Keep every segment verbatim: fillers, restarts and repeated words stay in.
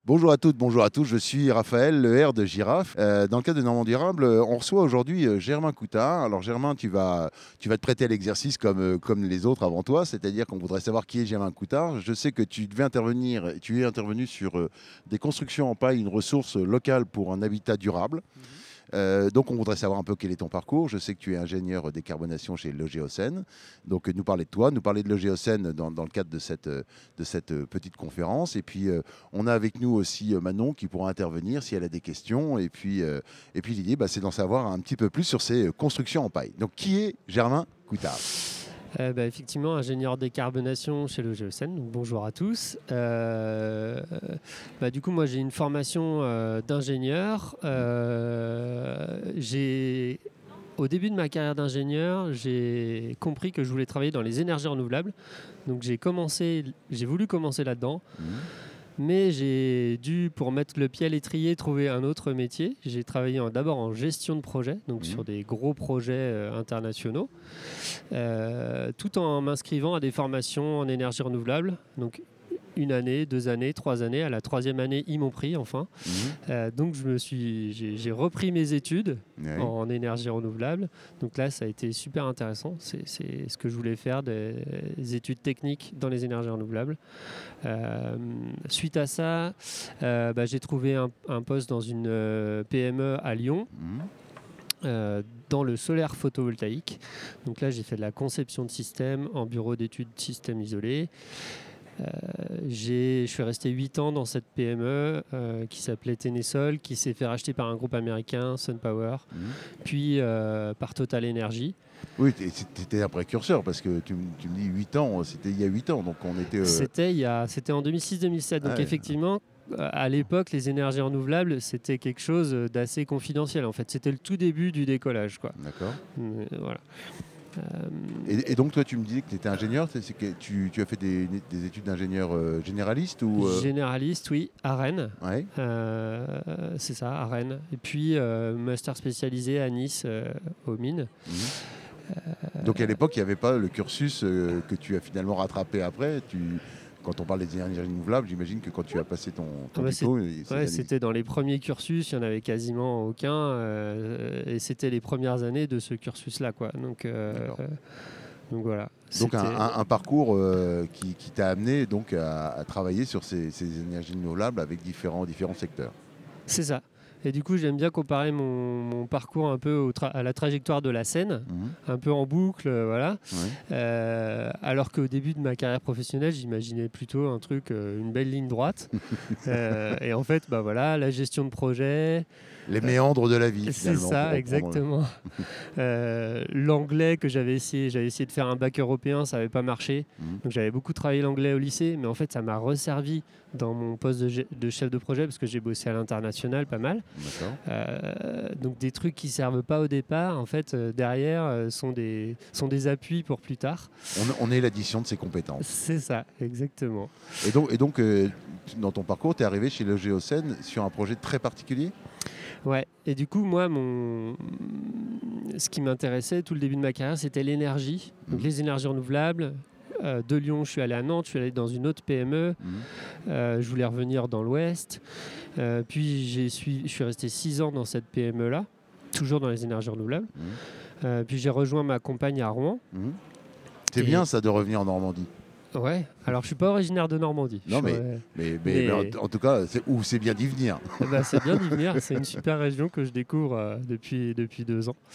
Bonjour à toutes, bonjour à tous, je suis Raphaël, le R de Girafe. Euh, dans le cadre de Normand Durable, euh, on reçoit aujourd'hui euh, Germain Coutard. Alors Germain, tu vas, tu vas te prêter à l'exercice comme, euh, comme les autres avant toi, c'est-à-dire qu'on voudrait savoir qui est Germain Coutard. Je sais que tu devais intervenir, tu es intervenu sur euh, des constructions en paille, une ressource locale pour un habitat durable. Mhm. Euh, donc on voudrait savoir un peu quel est ton parcours. Je sais que tu es ingénieur décarbonation chez Logéocène. Donc euh, nous parler de toi, nous parler de Logéocène dans, dans le cadre de cette, euh, de cette euh, petite conférence. Et puis euh, on a avec nous aussi euh, Manon qui pourra intervenir si elle a des questions. Et puis, euh, et puis l'idée, bah, c'est d'en savoir un petit peu plus sur ces euh, constructions en paille. Donc qui est Germain Coutard? Euh, bah, effectivement, ingénieur décarbonation chez le Géocène, donc bonjour à tous. Euh, bah, du coup, moi j'ai une formation euh, d'ingénieur. Euh, j'ai, au début de ma carrière d'ingénieur, j'ai compris que je voulais travailler dans les énergies renouvelables. Donc j'ai commencé, j'ai voulu commencer là-dedans. Mhm. Mais j'ai dû, pour mettre le pied à l'étrier, trouver un autre métier. J'ai travaillé en- d'abord en gestion de projet, donc sur Mhm. des gros projets euh, internationaux, euh, tout en m'inscrivant à des formations en énergie renouvelable. Donc une année, deux années, trois années. À la troisième année, ils m'ont pris enfin. Mhm. Euh, donc je me suis, j'ai, j'ai repris mes études Oui. en énergie renouvelable. Donc là, ça a été super intéressant. C'est, c'est ce que je voulais faire, des, des études techniques dans les énergies renouvelables. Euh, suite à ça, euh, bah, j'ai trouvé un, un poste dans une euh, P M E à Lyon. Mhm. euh, dans le solaire photovoltaïque. Donc là, j'ai fait de la conception de systèmes en bureau d'études systèmes isolés. Euh, j'ai, je suis resté huit ans dans cette P M E euh, qui s'appelait Tenesol, qui s'est fait racheter par un groupe américain, SunPower, Mhm. puis euh, par Total Energy. Oui, tu étais un précurseur parce que tu, m- tu me dis huit ans, c'était il y a huit ans, donc on était... euh, C'était, il y a, c'était en deux mille six deux mille sept. ah Donc ouais, effectivement, euh, à l'époque, les énergies renouvelables, c'était quelque chose d'assez confidentiel. En fait, c'était le tout début du décollage, quoi. d'accord. Euh, voilà. Euh, Et, et donc, toi, tu me disais que tu étais ingénieur, c'est, c'est que tu, tu as fait des, des études d'ingénieur euh, généraliste ou. euh, Généraliste, oui, à Rennes. Ouais. Euh, c'est ça, à Rennes. Et puis, euh, master spécialisé à Nice, euh, aux mines. Mhm. Donc, à l'époque, il n'y avait pas le cursus euh, que tu as finalement rattrapé après. Tu, quand on parle des énergies renouvelables, j'imagine que quand tu as passé ton, Ah ton bah, c'est- diplôme, il- c'est- ouais, elle existe. c'était dans les premiers cursus, il n'y en avait quasiment aucun. Euh, et c'était les premières années de ce cursus-là, quoi. Donc, euh, D'accord. donc voilà. Donc, un, C'était. un- un parcours euh, qui, qui t'a amené donc à, à travailler sur ces, ces énergies renouvelables avec différents, différents secteurs. C'est ça. Et du coup, j'aime bien comparer mon, mon parcours un peu au tra- à la trajectoire de la scène, Mhm. un peu en boucle, euh, voilà. Ouais. Euh, alors qu'au début de ma carrière professionnelle, j'imaginais plutôt un truc, euh, une belle ligne droite. Euh, et en fait, bah voilà, la gestion de projet, Les méandres de la vie, c'est finalement, pour ça, reprendre. exactement. Euh, l'anglais que j'avais essayé, j'avais essayé de faire un bac européen, ça n'avait pas marché. Mhm. Donc j'avais beaucoup travaillé l'anglais au lycée, mais en fait ça m'a resservi dans mon poste de, ge- de chef de projet parce que j'ai bossé à l'international pas mal. D'accord. Euh, donc des trucs qui servent pas au départ, en fait euh, derrière euh, sont des sont des appuis pour plus tard. On, on est l'addition de ses compétences. C'est ça, exactement. Et donc, et donc euh, tu- dans ton parcours, tu es arrivé chez le Géocène sur un projet très particulier. Ouais. Et du coup moi mon ce qui m'intéressait tout le début de ma carrière c'était l'énergie, donc Mhm. les énergies renouvelables. Euh, de Lyon, je suis allé à Nantes, je suis allé dans une autre P M E. Mhm. Euh, je voulais revenir dans l'Ouest. Euh, puis j'ai suis, je suis resté six ans dans cette P M E-là, toujours dans les énergies renouvelables. Mhm. Euh, puis j'ai rejoint ma compagne à Rouen. Mhm. C'est Et bien ça de revenir en Normandie. ouais, alors je suis pas originaire de Normandie. Je Non suis, mais, euh, mais, mais, mais mais en, en tout cas, c'est, ou c'est bien d'y venir. eh ben, c'est bien d'y venir. C'est une super région que je découvre euh, depuis, depuis deux ans.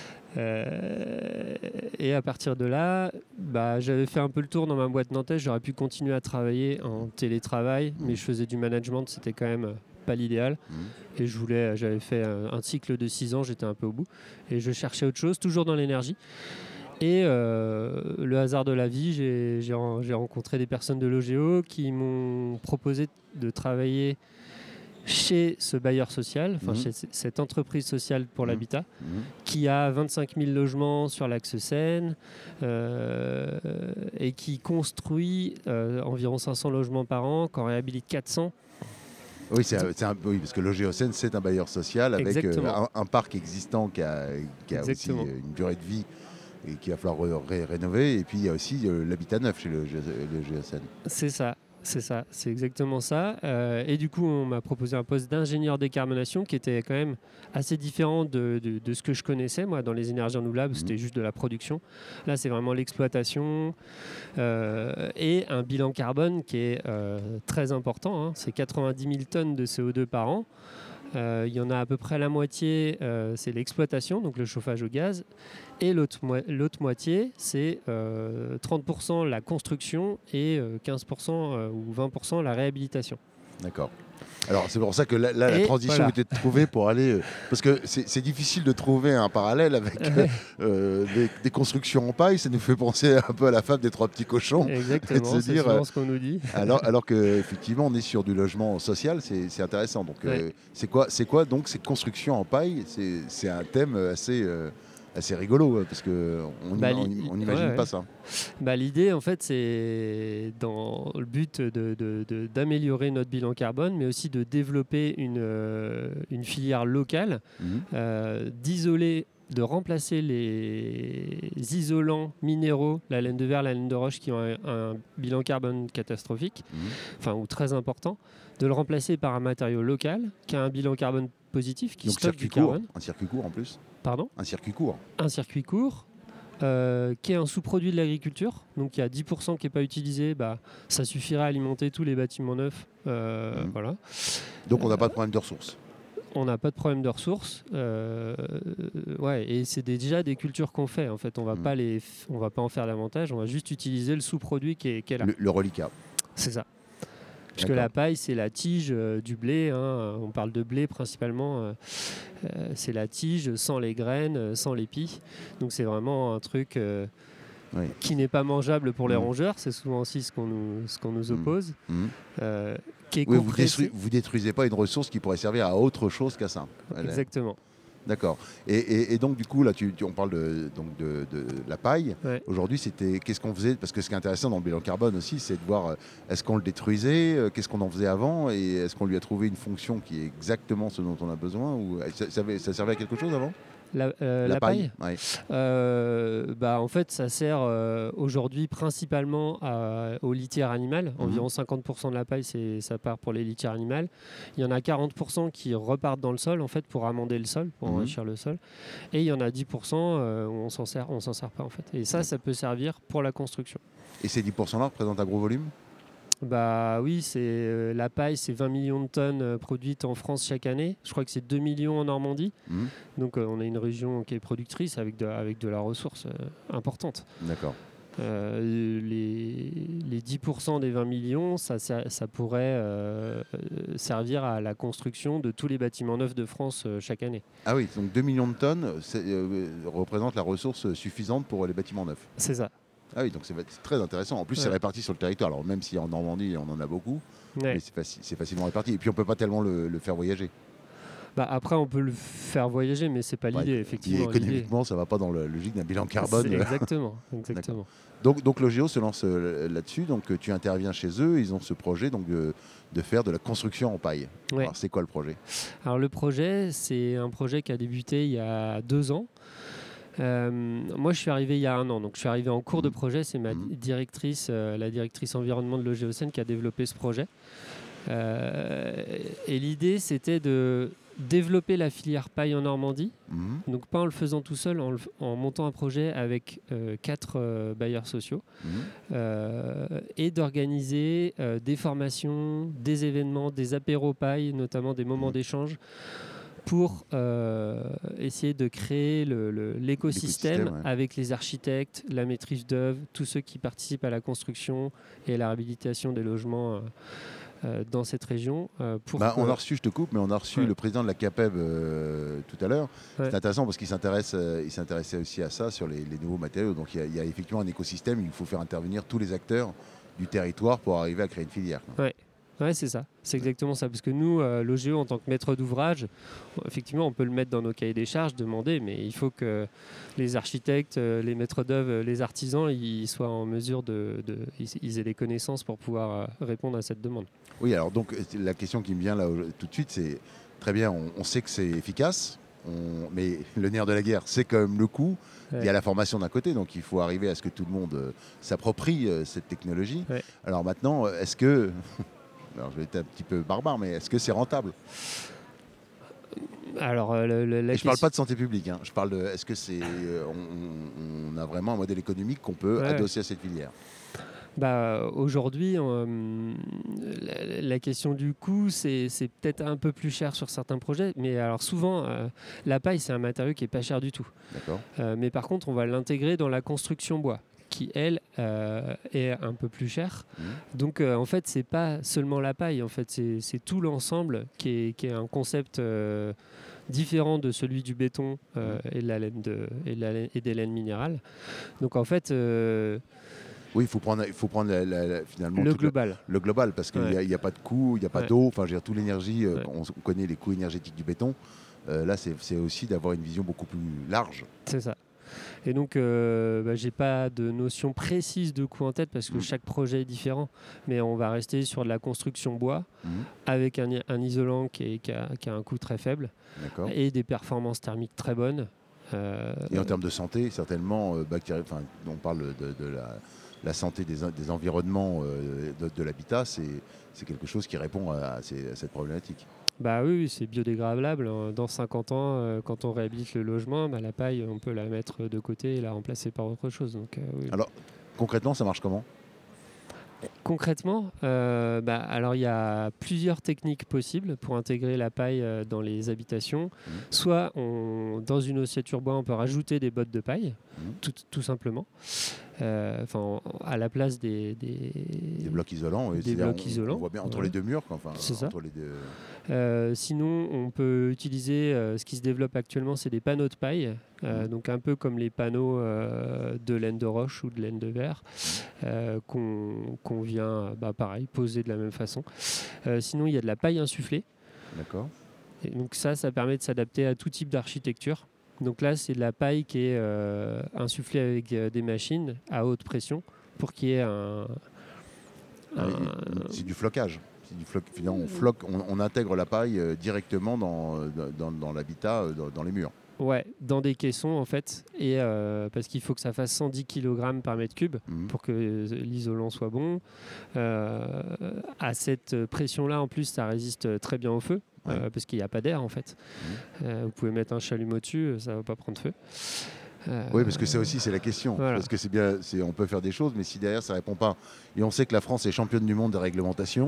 Euh, et à partir de là, bah, j'avais fait un peu le tour dans ma boîte nantaise. J'aurais pu continuer à travailler en télétravail, mais je faisais du management, c'était quand même euh, pas l'idéal. Mhm. Et je voulais, j'avais fait un, un cycle de six ans, j'étais un peu au bout. Et je cherchais autre chose, toujours dans l'énergie. Et euh, le hasard de la vie, j'ai, j'ai, ren- j'ai rencontré des personnes de Logéo qui m'ont proposé de travailler chez ce bailleur social, enfin Mhm. chez c- cette entreprise sociale pour Mhm. l'habitat, Mhm. qui a vingt-cinq mille logements sur l'axe Seine euh, et qui construit euh, environ cinq cents logements par an, qu'en réhabilite quatre cents. Oui, c'est, un- c'est un, oui, parce que le Géocène, c'est un bailleur social avec euh, Exactement. un, un parc existant qui a, qui a aussi Exactement. euh, une durée de vie et qu'il va falloir ré- ré- rénover. Et puis il y a aussi euh, l'habitat neuf chez le, Gé- le Géocène. C'est ça. C'est ça, c'est exactement ça. Euh, et du coup, on m'a proposé un poste d'ingénieur décarbonation qui était quand même assez différent de, de, de ce que je connaissais, moi, dans les énergies renouvelables. Mmh. C'était juste de la production. Là, c'est vraiment l'exploitation euh, et un bilan carbone qui est euh, très important. Hein. C'est quatre-vingt-dix mille tonnes de C O deux par an. Euh, il y en a à peu près la moitié, euh, c'est l'exploitation, donc le chauffage au gaz. Et l'autre, mo- l'autre moitié, c'est euh, trente pour cent la construction et euh, quinze pour cent euh, ou vingt pour cent la réhabilitation. D'accord. Alors c'est pour ça que là, là la Et transition voilà. était de trouver pour aller... Euh, parce que c'est, c'est difficile de trouver un parallèle avec euh, euh, des, des constructions en paille. Ça nous fait penser un peu à la fable des trois petits cochons. Exactement, c'est dire, souvent euh, ce qu'on nous dit. alors alors qu'effectivement on est sur du logement social, c'est, c'est intéressant. Donc euh, Ouais. c'est, quoi, c'est quoi donc ces constructions en paille? c'est, c'est un thème assez... Euh, assez rigolo parce qu'on Bah, n'imagine ouais, ouais. pas ça. Bah, l'idée, en fait, c'est dans le but de, de, de, d'améliorer notre bilan carbone, mais aussi de développer une, euh, une filière locale, mmh. euh, d'isoler, de remplacer les isolants minéraux, la laine de verre, la laine de roche, qui ont un, un bilan carbone catastrophique, mmh. enfin, ou très important, de le remplacer par un matériau local qui a un bilan carbone positif, qui Donc stocke du court, carbone. Un circuit court en plus. Pardon ? Un circuit court. Un circuit court. Euh, qui est un sous-produit de l'agriculture, donc il y a dix pour cent qui n'est pas utilisé, bah, ça suffirait à alimenter tous les bâtiments neufs. Euh, mmh. Voilà. Donc on n'a pas de problème de ressources. On n'a pas de problème de ressources, euh, ouais, et c'est des, déjà des cultures qu'on fait. En fait, on va mmh. pas les, on va pas en faire davantage, on va juste utiliser le sous-produit qui est, qui est là. Le, le reliquat. C'est ça. Puisque la paille, c'est la tige euh, du blé. Hein. On parle de blé principalement. Euh, euh, c'est la tige sans les graines, sans l'épi. Donc c'est vraiment un truc euh, oui. qui n'est pas mangeable pour les mmh. rongeurs. C'est souvent aussi ce qu'on nous, ce qu'on nous oppose. Mmh. Euh, qui est oui, vous, détruisez, vous détruisez pas une ressource qui pourrait servir à autre chose qu'à ça. Exactement. D'accord. Et, et, et donc du coup là, tu, tu, on parle de, donc de, de la paille. Ouais. Aujourd'hui, c'était qu'est-ce qu'on faisait? Parce que ce qui est intéressant dans le bilan carbone aussi, c'est de voir est-ce qu'on le détruisait, qu'est-ce qu'on en faisait avant, et est-ce qu'on lui a trouvé une fonction qui est exactement ce dont on a besoin, ou ça, ça, ça servait à quelque chose avant? La, euh, la, la paille, paille ouais. euh, bah, en fait, ça sert euh, aujourd'hui principalement à, aux litières animales. Mmh. Environ cinquante pour cent de la paille, c'est, ça part pour les litières animales. Il y en a quarante pour cent qui repartent dans le sol, en fait, pour amender le sol, pour mmh. enrichir le sol. Et il y en a dix pour cent euh, où on s'en sert, on s'en sert pas, en fait. Et ça, mmh. ça peut servir pour la construction. Et ces dix pour cent-là représentent un gros volume? Bah oui, c'est euh, la paille, c'est vingt millions de tonnes euh, produites en France chaque année. Je crois que c'est deux millions en Normandie. Mmh. Donc euh, on a une région qui est productrice avec de, avec de la ressource euh, importante. D'accord. Euh, les, les dix pour cent des vingt millions, ça, ça, ça pourrait euh, servir à la construction de tous les bâtiments neufs de France euh, chaque année. Ah oui, donc deux millions de tonnes euh, représentent la ressource suffisante pour les bâtiments neufs. C'est ça. Ah oui, donc c'est très intéressant. En plus, ouais. c'est réparti sur le territoire. Alors même si en Normandie, on en a beaucoup, ouais. mais c'est, faci- c'est facilement réparti. Et puis, on ne peut pas tellement le, le faire voyager. Bah après, on peut le faire voyager, mais c'est pas l'idée, ouais, effectivement. Et économiquement, l'idée. ça va pas dans la logique d'un bilan carbone. C'est exactement, exactement. donc, donc Logeo se lance là-dessus. Donc, tu interviens chez eux. Ils ont ce projet donc de, de faire de la construction en paille. Ouais. Alors, c'est quoi le projet? Alors, le projet, c'est un projet qui a débuté il y a deux ans. Euh, moi, je suis arrivé il y a un an, donc je suis arrivé en cours mmh. de projet. C'est ma mmh. directrice, euh, la directrice environnement de Logéocène, qui a développé ce projet. Euh, et l'idée, c'était de développer la filière paille en Normandie, mmh. donc pas en le faisant tout seul, en, le, en montant un projet avec euh, quatre euh, bailleurs sociaux, mmh. euh, et d'organiser euh, des formations, des événements, des apéros paille, notamment des moments mmh. d'échange, pour euh, essayer de créer le, le, l'écosystème, l'écosystème ouais. avec les architectes, la maîtrise d'œuvre, tous ceux qui participent à la construction et à la réhabilitation des logements euh, euh, dans cette région. Euh, pour bah, que... On a reçu, je te coupe, mais on a reçu ouais. le président de la CAPEB euh, tout à l'heure. Ouais. C'est intéressant parce qu'il s'intéresse, euh, il s'intéressait aussi à ça, sur les, les nouveaux matériaux. Donc il y, y a effectivement un écosystème, il faut faire intervenir tous les acteurs du territoire pour arriver à créer une filière. Ouais. Ouais, c'est ça, c'est exactement ça. Parce que nous, euh, Logéo, en tant que maître d'ouvrage, effectivement, on peut le mettre dans nos cahiers des charges, demander, mais il faut que les architectes, euh, les maîtres d'œuvre, les artisans, ils soient en mesure de, de ils aient les connaissances pour pouvoir euh, répondre à cette demande. Oui, alors donc la question qui me vient là tout de suite, c'est très bien, on, on sait que c'est efficace. on... mais le nerf de la guerre, c'est quand même le coût. Ouais. Il y a la formation d'un côté, donc il faut arriver à ce que tout le monde euh, s'approprie euh, cette technologie. Ouais. Alors maintenant, est-ce que, alors je vais être un petit peu barbare, mais est-ce que c'est rentable? Alors, euh, le, le, la Et je ne parle question... pas de santé publique, hein. Je parle de, est-ce que c'est, euh, on, on a vraiment un modèle économique qu'on peut Ouais. adosser à cette filière? Bah, aujourd'hui, euh, la, la question du coût, c'est, c'est peut-être un peu plus cher sur certains projets. Mais alors souvent, euh, la paille, c'est un matériau qui n'est pas cher du tout. D'accord. Euh, mais par contre, on va l'intégrer dans la construction bois, qui, elle, euh, est un peu plus chère. Mmh. Donc, euh, en fait, c'est pas seulement la paille. En fait, c'est, c'est tout l'ensemble qui est, qui est un concept euh, différent de celui du béton euh, et, de la laine de, et, de la laine, et des laines minérales. Donc, en fait... Euh, Oui, il faut prendre, il faut prendre la, la, la, finalement le global. Le, le global, parce qu'il n'y ouais. a, a pas de coût, il n'y a pas ouais. d'eau, enfin, je veux dire, toute l'énergie, euh, ouais. on, on connaît les coûts énergétiques du béton. Euh, là, c'est, c'est aussi d'avoir une vision beaucoup plus large. C'est ça. Et donc, euh, bah, j'ai pas de notion précise de coût en tête parce que mmh. chaque projet est différent. Mais on va rester sur de la construction bois mmh. avec un, un isolant qui, est, qui, a, qui a un coût très faible D'accord. et des performances thermiques très bonnes. Euh, et en termes de santé, certainement, euh, bactéries, enfin, on parle de, de la, la santé des, des environnements euh, de, de l'habitat, c'est, c'est quelque chose qui répond à, ces, à cette problématique. Bah oui, c'est biodégradable. Dans cinquante ans, euh, quand on réhabilite le logement, bah, la paille, on peut la mettre de côté et la remplacer par autre chose. Donc, euh, oui. Alors, concrètement, ça marche comment ? Concrètement, euh, bah, alors il y a plusieurs techniques possibles pour intégrer la paille euh, dans les habitations. Mmh. Soit on, dans une ossature bois, on peut rajouter des bottes de paille, mmh. tout, tout simplement. Euh, à la place des, des, des blocs isolants. Oui, des blocs on, isolants. On voit bien entre ouais. les deux murs. Enfin, c'est ça. Entre les deux... Euh, sinon, on peut utiliser euh, ce qui se développe actuellement, c'est des panneaux de paille, euh, mmh. donc un peu comme les panneaux euh, de laine de roche ou de laine de verre, euh, qu'on, qu'on vient, bah, pareil, poser de la même façon. Euh, sinon, il y a de la paille insufflée. D'accord. Et donc ça, ça permet de s'adapter à tout type d'architecture. Donc là, c'est de la paille qui est euh, insufflée avec euh, des machines à haute pression pour qu'il y ait un... un... C'est du flocage. C'est du floc... on, floque, on, on intègre la paille euh, directement dans, dans, dans l'habitat, euh, dans, dans les murs. Ouais, dans des caissons en fait, et euh, parce qu'il faut que ça fasse cent dix kilogrammes par mètre cube mmh. pour que l'isolant soit bon. Euh, à cette pression-là, en plus, ça résiste très bien au feu, ouais. euh, parce qu'il n'y a pas d'air en fait. Mmh. Euh, vous pouvez mettre un chalumeau dessus, ça ne va pas prendre feu. Euh, oui, parce que ça aussi, c'est la question. Voilà. Parce que c'est bien, c'est, on peut faire des choses, mais si derrière, ça ne répond pas. Et on sait que la France est championne du monde de réglementation.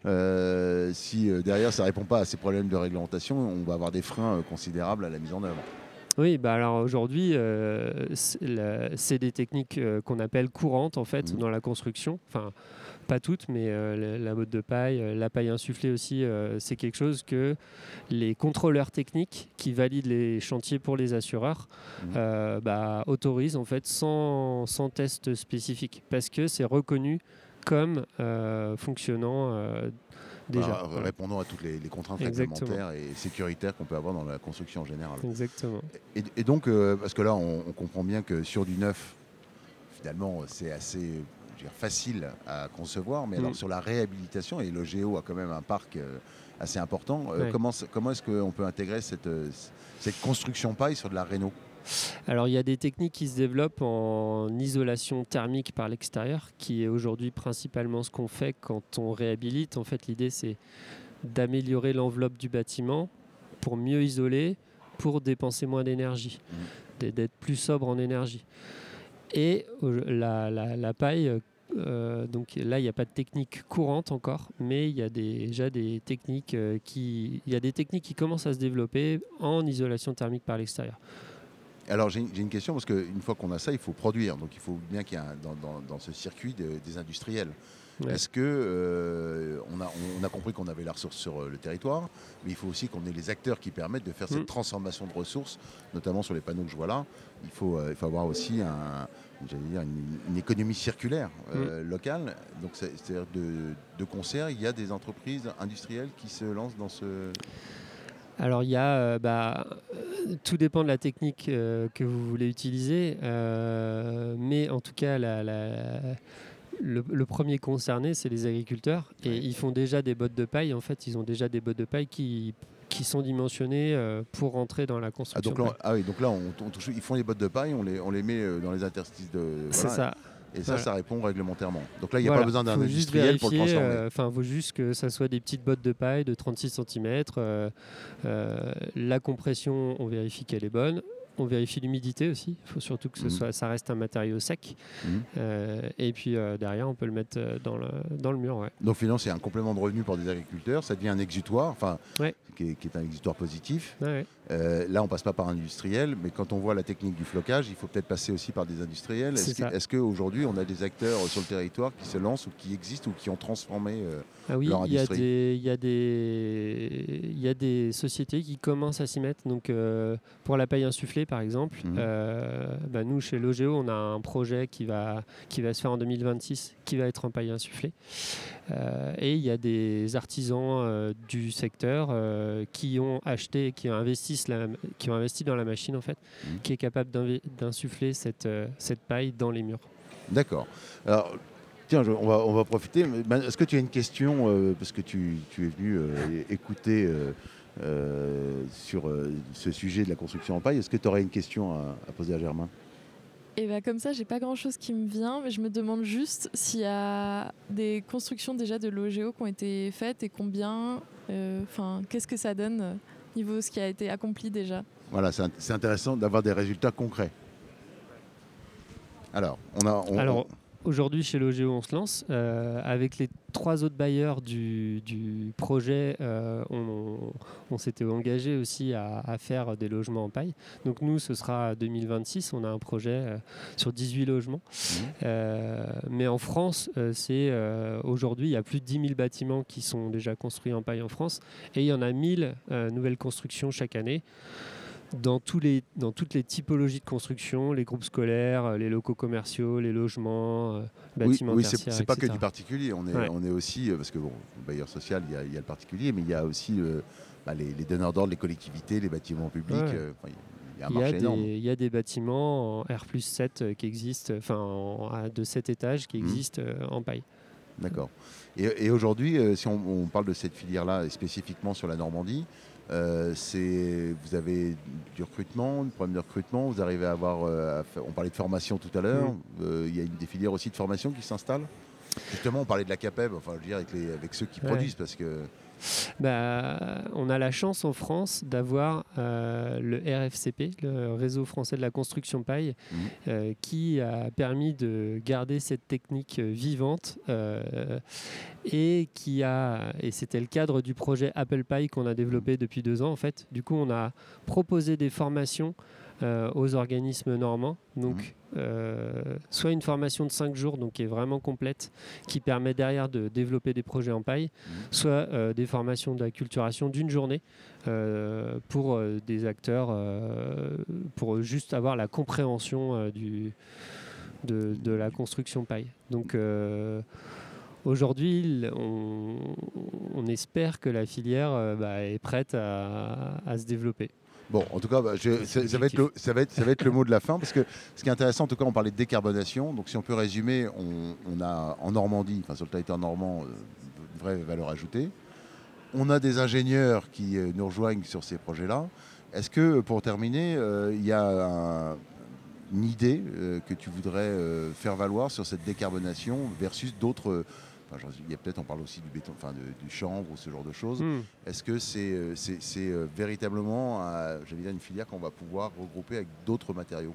euh, si euh, derrière, ça ne répond pas à ces problèmes de réglementation, on va avoir des freins euh, considérables à la mise en œuvre. Oui, bah alors aujourd'hui, euh, c'est, la, c'est des techniques euh, qu'on appelle courantes en fait mmh. dans la construction. Enfin, pas toutes, mais euh, la, la botte de paille, euh, la paille insufflée aussi, euh, c'est quelque chose que les contrôleurs techniques qui valident les chantiers pour les assureurs mmh. euh, bah, autorisent en fait sans, sans test spécifique, parce que c'est reconnu comme euh, fonctionnant. Euh, Déjà, voilà, répondant à toutes les, les contraintes Exactement. réglementaires et sécuritaires qu'on peut avoir dans la construction en général. Exactement. Et, et donc, euh, parce que là, on, on comprend bien que sur du neuf, finalement, c'est assez je veux dire, facile à concevoir, mais mmh. alors sur la réhabilitation, et Logeo a quand même un parc euh, assez important, euh, ouais. comment, comment est-ce qu'on peut intégrer cette, cette construction paille sur de la réno ? Alors il y a des techniques qui se développent en isolation thermique par l'extérieur, qui est aujourd'hui principalement ce qu'on fait quand on réhabilite. En fait, l'idée c'est d'améliorer l'enveloppe du bâtiment pour mieux isoler, pour dépenser moins d'énergie, mmh. d'être plus sobre en énergie. Et la, la, la paille, euh, donc là il n'y a pas de technique courante encore, mais il y a des, déjà des techniques euh, qui, il y a des techniques qui commencent à se développer en isolation thermique par l'extérieur. Alors j'ai une, j'ai une question, parce qu'une fois qu'on a ça, il faut produire. Donc il faut bien qu'il y ait un, dans, dans, dans ce circuit de, des industriels. Ouais. Est-ce que euh, on, a, on a compris qu'on avait la ressource sur le territoire, mais il faut aussi qu'on ait les acteurs qui permettent de faire cette mmh. transformation de ressources, notamment sur les panneaux que je vois là. Il faut, euh, il faut avoir aussi un, j'allais dire une, une économie circulaire euh, mmh. locale. Donc c'est, c'est-à-dire de, de concert, il y a des entreprises industrielles qui se lancent dans ce... Alors il y a, euh, bah, tout dépend de la technique euh, que vous voulez utiliser, euh, mais en tout cas la, la, le, le premier concerné c'est les agriculteurs et ouais. ils font déjà des bottes de paille. En fait, ils ont déjà des bottes de paille qui, qui qui sont dimensionnés euh, pour rentrer dans la Ah construction. donc là, ah oui, donc là on, on touche, ils font les bottes de paille, on les, on les met euh, dans les interstices de. C'est Voilà, ça. Et ça, Voilà. ça répond réglementairement. Donc là, il n'y a Voilà. pas besoin d'un Faut juste industriel pour le vérifier, transformer. Enfin, il faut juste que ça soit des petites bottes de paille de trente-six centimètres. Euh, euh, la compression, on vérifie qu'elle est bonne. On vérifie l'humidité aussi. Il faut surtout que ce Mhm. soit, ça reste un matériau sec. Mhm. Euh, et puis euh, derrière, on peut le mettre dans le, dans le mur. Ouais. Donc finalement, c'est un complément de revenu pour des agriculteurs. Ça devient un exutoire, enfin, Ouais. qui, est, qui est un exutoire positif. Ouais, ouais. Euh, là, on passe pas par un industriel, mais quand on voit la technique du flocage, il faut peut-être passer aussi par des industriels. C'est Est-ce, ça. que, est-ce qu'aujourd'hui, on a des acteurs sur le territoire qui se lancent ou qui existent ou qui ont transformé euh, Ah oui, leur il y a industrie? des, il y a des, il y a des sociétés qui commencent à s'y mettre. Donc euh, pour la paille insufflée, par exemple, Mhm. euh, bah, nous chez Logeo, on a un projet qui va, qui va se faire en deux mille vingt-six, qui va être en paille insufflée. Euh, et il y a des artisans euh, du secteur euh, qui ont acheté, qui ont, investi la, qui ont investi dans la machine en fait, Mhm. qui est capable d'inv- d'insuffler cette, euh, cette paille dans les murs. D'accord. Alors, tiens, je- on, va, on va profiter. Mais, ben, est-ce que tu as une question, euh, parce que tu, tu es venu euh, écouter euh, euh, sur euh, ce sujet de la construction en paille. Est-ce que tu aurais une question à, à poser à Germain? Et bah comme ça, j'ai pas grand chose qui me vient, mais je me demande juste s'il y a des constructions déjà de Logeo qui ont été faites et combien, enfin, euh, qu'est-ce que ça donne euh, niveau ce qui a été accompli déjà. Voilà, c'est, c'est intéressant d'avoir des résultats concrets. Alors, on a. On, Alors, on... aujourd'hui, chez Logeo, on se lance. Euh, avec les trois autres bailleurs du, du projet, euh, on, on s'était engagé aussi à, à faire des logements en paille. Donc nous, ce sera deux mille vingt-six. On a un projet euh, sur dix-huit logements. Mmh. Euh, mais en France, euh, c'est euh, aujourd'hui, il y a plus de dix mille bâtiments qui sont déjà construits en paille en France. Et il y en a mille euh, nouvelles constructions chaque année. Dans, tous les, dans toutes les typologies de construction, les groupes scolaires, les locaux commerciaux, les logements, euh, bâtiments oui, oui, tertiaires, c'est pas et cetera. que du particulier. On est, ouais. on est aussi, parce que bon, le bailleur social, il y, a, il y a le particulier, mais il y a aussi euh, bah, les, les donneurs d'ordre, les collectivités, les bâtiments publics. Ouais. Euh, il y a un il y marché a énorme. Il y a des bâtiments en R plus sept qui existent, enfin de sept étages qui mmh. existent euh, en paille. D'accord. Et, et aujourd'hui, euh, si on, on parle de cette filière-là, et spécifiquement sur la Normandie, Euh, c'est, vous avez du recrutement, un problème de recrutement, vous arrivez à avoir, euh, à faire, on parlait de formation tout à l'heure, il mmh. euh, y a une, des filières aussi de formation qui s'installent. Justement, on parlait de la CAPEB, enfin je veux dire avec, les, avec ceux qui ouais. produisent, parce que... Bah, on a la chance en France d'avoir euh, le R F C P, le Réseau français de la construction paille, mmh. euh, qui a permis de garder cette technique vivante euh, et qui a, et c'était le cadre du projet Apple Paille qu'on a développé depuis deux ans en fait. Du coup, on a proposé des formations Euh, aux organismes normands. Donc, mmh. euh, soit une formation de cinq jours, donc qui est vraiment complète, qui permet derrière de développer des projets en paille, mmh. soit euh, des formations d'acculturation d'une journée euh, pour euh, des acteurs, euh, pour juste avoir la compréhension euh, du, de, de la construction paille. Donc, euh, aujourd'hui, on, on espère que la filière euh, bah, est prête à, à se développer. Bon, en tout cas, bah, je, ça, ça, va être le, ça, va être, ça va être le mot de la fin, parce que ce qui est intéressant, en tout cas, on parlait de décarbonation. Donc, si on peut résumer, on, on a en Normandie, enfin sur le territoire normand, une vraie valeur ajoutée. On a des ingénieurs qui euh, nous rejoignent sur ces projets-là. Est-ce que, pour terminer, euh, il y a un, une idée euh, que tu voudrais euh, faire valoir sur cette décarbonation versus d'autres euh, Enfin, il y a peut-être, on parle aussi du béton, enfin de, du chanvre ou ce genre de choses. Mmh. Est-ce que c'est, c'est, c'est euh, véritablement, euh, j'allais dire, une filière qu'on va pouvoir regrouper avec d'autres matériaux?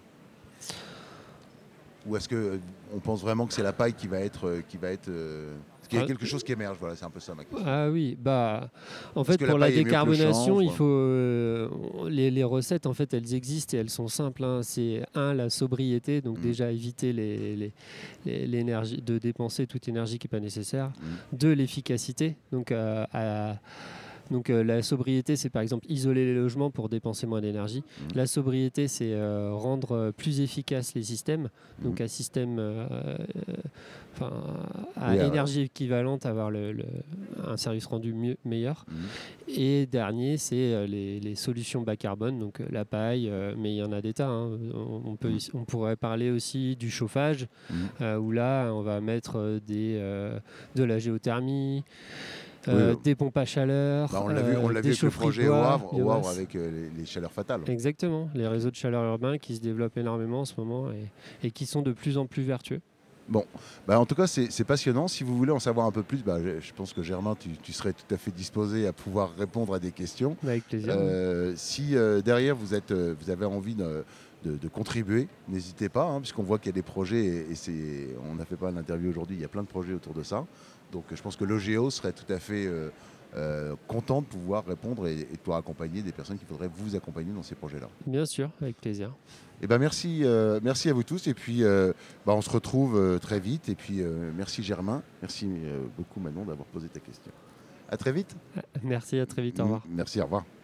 Ou est-ce que euh, on pense vraiment que c'est la paille qui va être, euh, qui va être, euh, qu'il y a quelque chose qui émerge? Voilà, c'est un peu ça ma question. Ah oui, bah, en fait, pour la, la décarbonation, il faut euh, les, les recettes, en fait, elles existent et elles sont simples. Hein. C'est un, la sobriété, donc mmh. déjà éviter les, les, les, l'énergie, de dépenser toute énergie qui n'est pas nécessaire. Mmh. Deux, l'efficacité, donc euh, à Donc euh, la sobriété, c'est par exemple isoler les logements pour dépenser moins d'énergie. Mmh. La sobriété, c'est euh, rendre euh, plus efficaces les systèmes. Mmh. Donc un système euh, euh, à oui, énergie euh... équivalente, avoir le, le, un service rendu mieux, meilleur. Mmh. Et dernier, c'est euh, les, les solutions bas carbone, donc euh, la paille, euh, mais il y en a des tas. Hein. On, on, peut, mmh. on pourrait parler aussi du chauffage, mmh. euh, où là, on va mettre des, euh, de la géothermie, euh, Oui, oui. des pompes à chaleur, Bah, on l'a vu, on euh, l'a des vu avec le chaufferies projet de au bois, Havre, au biomasse. Havre avec euh, les, les chaleurs fatales. Exactement, les réseaux de chaleur urbains qui se développent énormément en ce moment et, et qui sont de plus en plus vertueux. Bon, bah, en tout cas, c'est c'est passionnant. Si vous voulez en savoir un peu plus, bah, je, je pense que Germain, tu, tu serais tout à fait disposé à pouvoir répondre à des questions. Avec plaisir. Euh, si euh, derrière vous, êtes, euh, vous avez envie de, de- de contribuer, n'hésitez pas, hein, puisqu'on voit qu'il y a des projets, et, et c'est, on a fait pas d'interview aujourd'hui, il y a plein de projets autour de ça. Donc je pense que l'O G E O serait tout à fait euh, euh, content de pouvoir répondre et, et de pouvoir accompagner des personnes qui voudraient vous accompagner dans ces projets-là. Bien sûr, avec plaisir. Et ben merci, euh, merci à vous tous. Et puis, euh, bah, on se retrouve euh, très vite. Et puis, euh, merci Germain. Merci euh, beaucoup Manon d'avoir posé ta question. À très vite. Merci, à très vite, au revoir. Merci, au revoir.